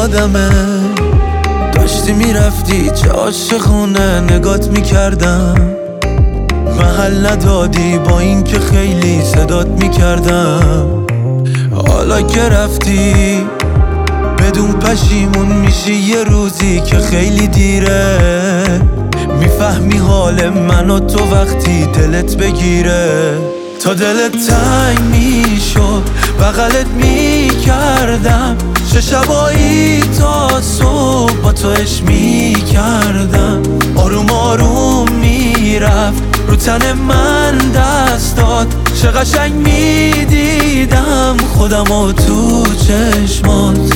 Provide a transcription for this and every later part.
یادمه داشتی میرفتی چه عاشقونه نگات میکردم، محل ندادی با این که خیلی صدات میکردم. حالا که رفتی بدون پشیمون میشی یه روزی که خیلی دیره، میفهمی حال من و تو وقتی دلت بگیره. تا دلت تنگ میشد بغلت میکردم، چه شبایی تا صبح با تو عشق میکردم. آروم آروم میرفت رو تن من دست داد، چه قشنگ میدیدم خودم و تو چشمات.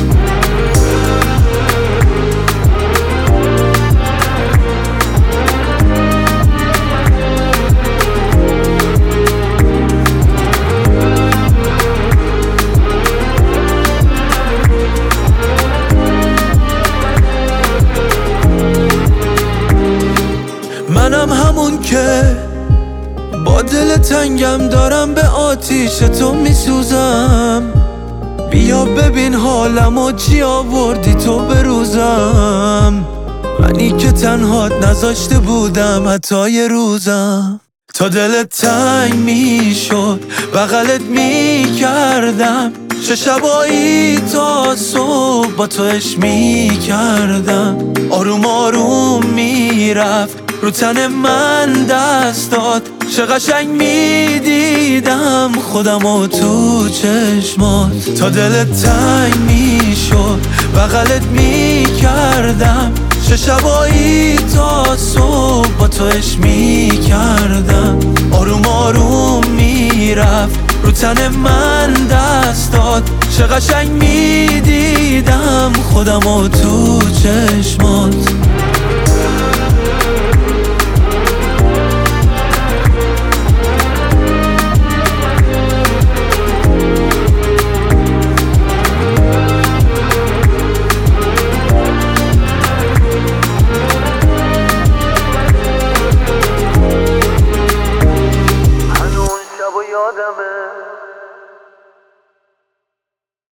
منم همون که با دل تنگم دارم به آتیش تو میسوزم. بیا ببین حالم و چی آوردی تو به روزم، منی که تنهات نذاشته بودم حتی یه روزم. تا دلت تنگ میشد بغلت میکردم، چه شبایی تا صبح با تو عشق میکردم. آروم آروم میرفت رو تن من دست داد، چه قشنگ میدیدم خودم و تو چشمات. تا دلت تنگ میشد بغلت میکردم، چه شبایی تا صبح با تو عشق میکردم. آروم آروم میرفت رو تن من دست داد، چه قشنگ میدیدم خودم و تو چشمات.